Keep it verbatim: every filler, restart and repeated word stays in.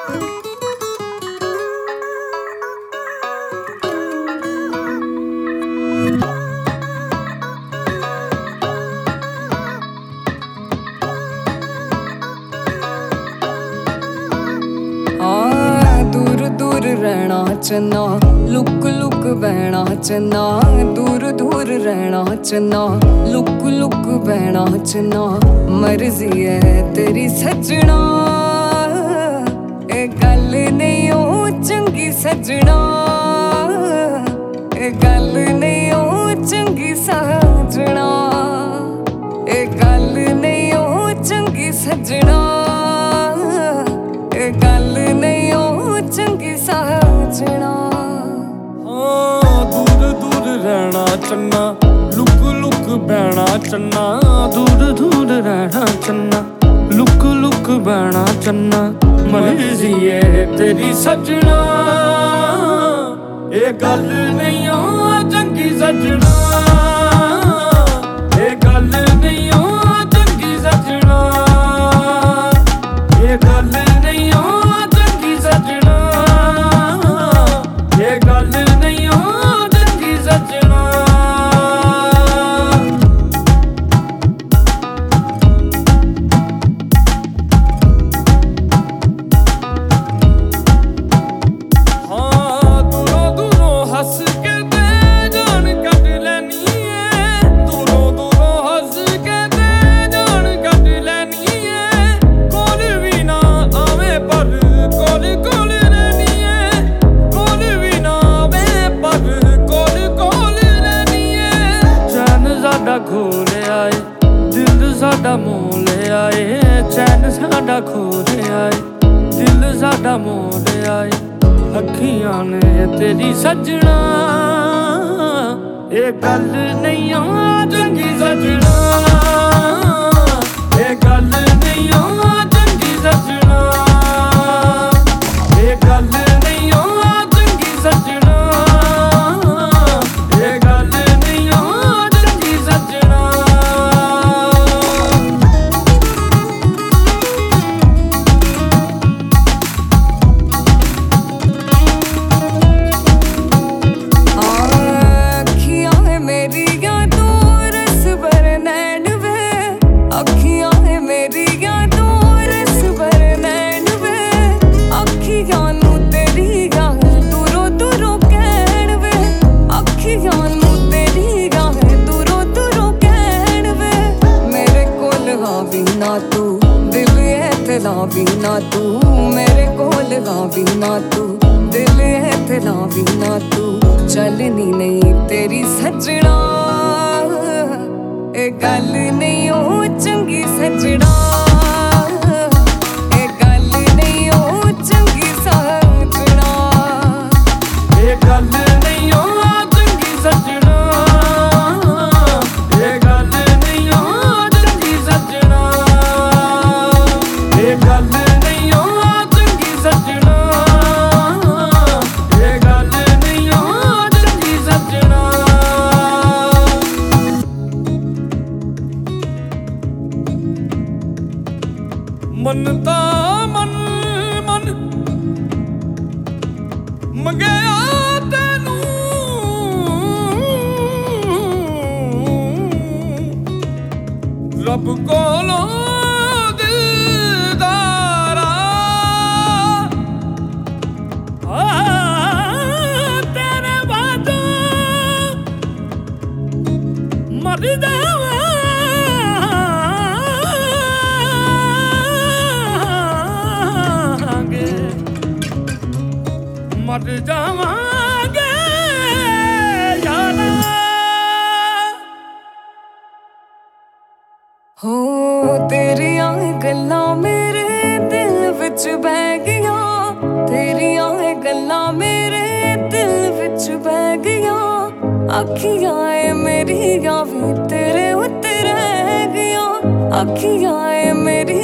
दूर दूर रहना चन्ना, लुक लुक बहना चन्ना, दूर दूर रहना चन्ना, लुक लुक बहना चन्ना, मर्जी है तेरी सजना, ए गल नहीं ओ चंगी सजना, ए गल नहीं ओ चंगी सजना, ए गल नहीं ओ चंगी सजना, ए गल नहीं ओ चंगी सजना। हाँ दूर दूर रहना चन्ना, लुक लुक बहना चन्ना, दूर दूर रहना चन्ना, लुक लुक बहना चन्ना, मर्जी है तेरी सजना, ये गल नहीं ओ चंगी सजना, ये गल नहीं ओ चंगी सजना, ये गल नहीं ओ चंगी सजना, ये गल नहीं ओ चंगी सजना। हाँ दूरों दूरों हंस के ते जान कट लेनी है, दूरों दूरों हंस के ते जान कट लेनी है, कोल भी ना आवे पर कोल कोल रहनी है, कोल भी ना आवे पर कोल कोल रहनी है। चैन साडा खो लिया है, दिल साडा मोह लिया है, चैन साडा खो लिया है, दिल साडा मोह लिया है, अखियां ने तेरी सजना, ये गल नहीं ओ चंगी सजना, ये गल नहीं ओ चंगी सजना, ये गल नहीं ओ चंगी सजना, ये गल नहीं ओ चंगी सजना। अखियां है मेरी या तू रस भर नैन वे, अखियां है मेरी या तू रस भर नैन वे, अखियां नू तेरी याद दूरों दूरों कहण वे, अखियां नू तेरी याद दूरों दूरों कहण वे, मेरे कोल आवी ना तू दिल इतला भी ना तू, मेरे कोल आवी ना तू दिल इतला भी ना तू, चलनी नहीं तेरी सजना, ए गल नहीं ओ चंगी सजना, ए गल नहीं ओ चंगी सजना, ये गल नहीं ओ चंगी सजना, ये गल नहीं ओ चंगी सजना, ये गल नहीं ओ चंगी सजना, ये गल नहीं ओ चंगी सजना। मन ता मन मन मंगया तेनू, रब कोलों दिलदारा, आ तेरे बातों मर जावांगे, मर जावांगे यारा। हो तेरियां गल्लां मेरे दिल विच बह गया, तेरियां गल्लां मेरे दिल विच बह गया, अखियां ए मेरियां भी तेरे उत्ते रह गया, अखियां ए मेरी